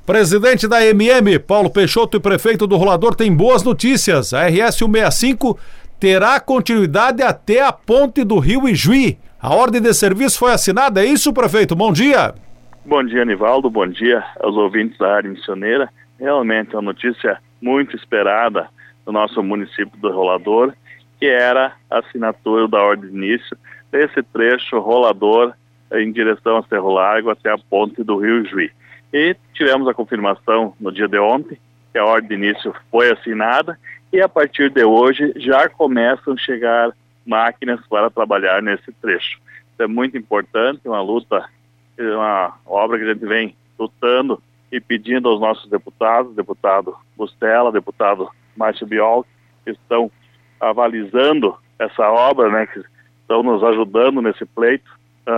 Presidente da MM, Paulo Peixoto, e prefeito do Rolador, tem boas notícias. A RS 165 terá continuidade até a ponte do Rio Ijuí. A ordem de serviço foi assinada, é isso, prefeito? Bom dia. Bom dia, Nivaldo. Bom dia aos ouvintes da área missioneira. Realmente é uma notícia muito esperada do nosso município do Rolador, que era a assinatura da ordem de início desse trecho Rolador em direção a Cerro Largo até a ponte do Rio Ijuí. E tivemos a confirmação no dia de ontem que a ordem de início foi assinada e a partir de hoje já começam a chegar máquinas para trabalhar nesse trecho. Isso é muito importante, uma luta, uma obra que a gente vem lutando e pedindo aos nossos deputados, deputado Bustella, deputado Márcio Biol, que estão avalizando essa obra, né, que estão nos ajudando nesse pleito,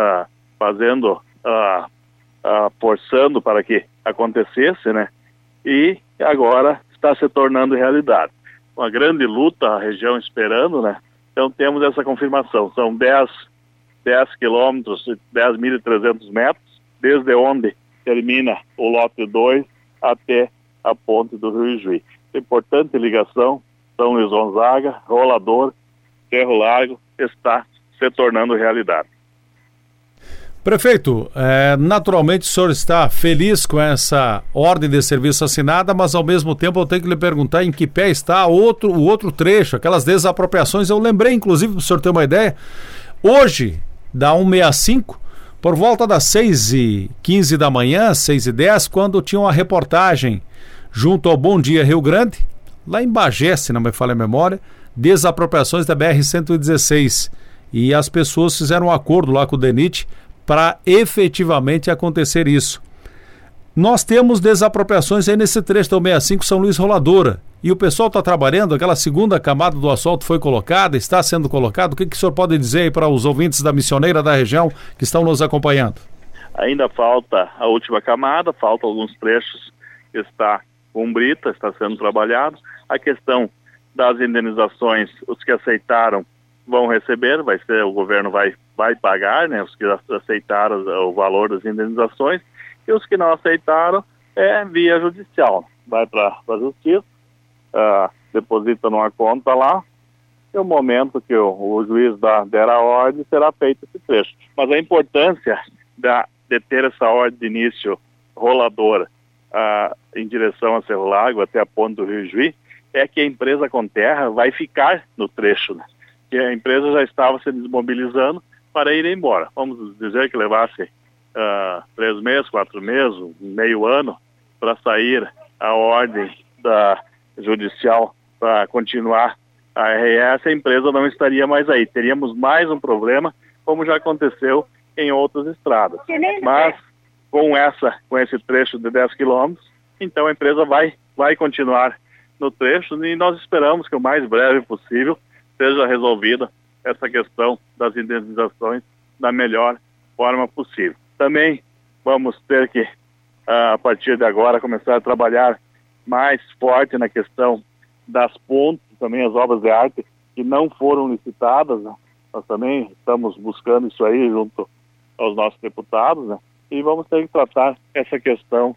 forçando para que acontecesse, né, e agora está se tornando realidade. Uma grande luta, a região esperando, né, então temos essa confirmação, são 10 quilômetros, 10.300 metros, desde onde termina o lote 2 até a ponte do Rio Ijuí. Importante ligação, São Luís Gonzaga, Rolador, Cerro Largo, está se tornando realidade. Prefeito, naturalmente o senhor está feliz com essa ordem de serviço assinada, mas ao mesmo tempo eu tenho que lhe perguntar em que pé está o outro trecho, aquelas desapropriações. Eu lembrei, inclusive, para o senhor ter uma ideia, hoje, da 165, por volta das 6h15 da manhã, 6h10, quando tinha uma reportagem junto ao Bom Dia Rio Grande, lá em Bagé, se não me falha a memória, desapropriações da BR-116. E as pessoas fizeram um acordo lá com o DENIT para efetivamente acontecer isso. Nós temos desapropriações aí nesse trecho da 165 São Luís Roladora. E o pessoal está trabalhando, aquela segunda camada do asfalto foi colocada, está sendo colocado. O que o senhor pode dizer aí para os ouvintes da missioneira da região que estão nos acompanhando? Ainda falta a última camada, faltam alguns trechos que está com brita, está sendo trabalhado. A questão das indenizações, os que aceitaram vão receber, o governo vai pagar, né, os que aceitaram o valor das indenizações, e os que não aceitaram é via judicial. Vai para a justiça, deposita numa conta lá, e o momento que o juiz der a ordem, será feito esse trecho. Mas a importância de ter essa ordem de início roladora em direção a Cerro Largo até a ponte do Rio Ijuí é que a empresa Conterra vai ficar no trecho, né? Que a empresa já estava se desmobilizando para ir embora. Vamos dizer que levasse 3 meses, 4 meses, meio ano para sair a ordem da judicial para continuar a RS, a empresa não estaria mais aí. Teríamos mais um problema, como já aconteceu em outras estradas. Mas com esse trecho de 10 quilômetros, então a empresa vai continuar no trecho e nós esperamos que o mais breve possível seja resolvida essa questão das indenizações da melhor forma possível. Também vamos ter que, a partir de agora, começar a trabalhar mais forte na questão das pontes, também as obras de arte que não foram licitadas, né? Nós também estamos buscando isso aí junto aos nossos deputados, né? E vamos ter que tratar essa questão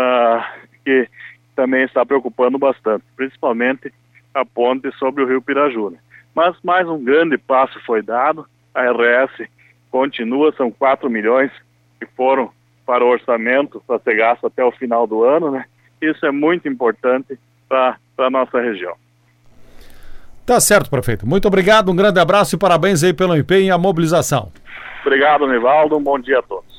que também está preocupando bastante, principalmente a ponte sobre o Rio Piraju, né? Mas mais um grande passo foi dado, a RS continua, são 4 milhões que foram para o orçamento para ser gasto até o final do ano, né? Isso é muito importante para a nossa região. Tá certo, prefeito. Muito obrigado, um grande abraço e parabéns aí pelo empenho e a mobilização. Obrigado, Nivaldo, um bom dia a todos.